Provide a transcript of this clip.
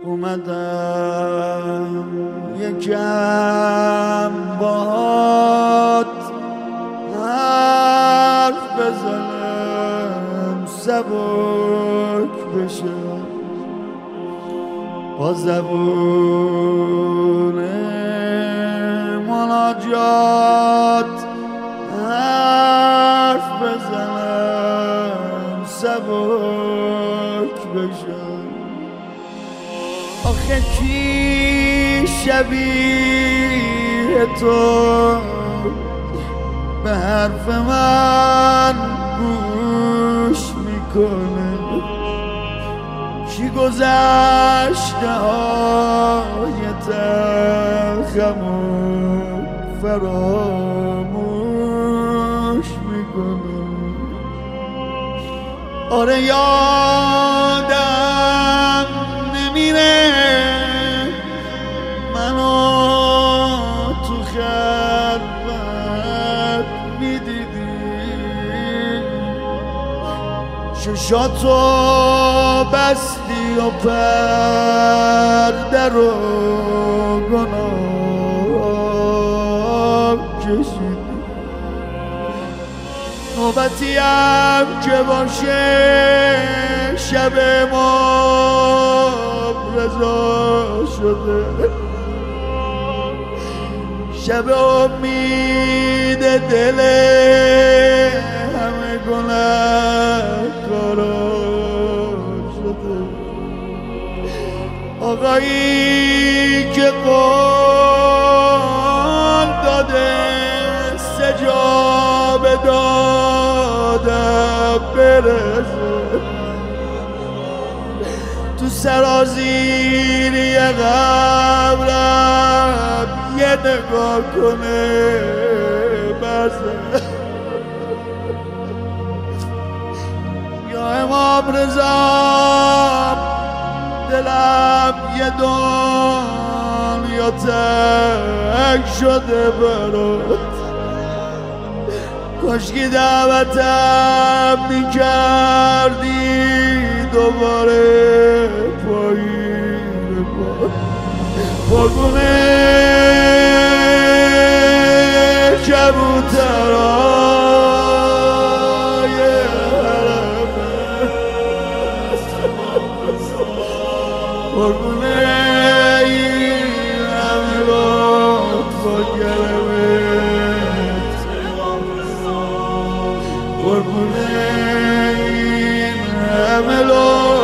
اومدم یکم باهات حرف بزنم سبک بشه با زبون مناجات حرف بزنم سبک بشه آخه کی شبیه تو به حرف من گوش میکنه کی گذشته های تلخمو فراموش میکنه آره یادم نمیره منو تو خلوت میدیدی چشاتو بستی و پرده رو گناه کشیدی نوبتی هم که باشه شب ما رضا شده شب امید دل همه گناهکارا شده آقایی که قول داده سجاب دادم برسه تو سرازیری قبرم یه نگاه کنه برسه یا امام رضا دلم یه دنیا تنگ شده برات کاشکی دعوتم میکردی دوباره پایین قربونه کبوترای حرمه قربونه این حملات با گرمت قربونه این حملات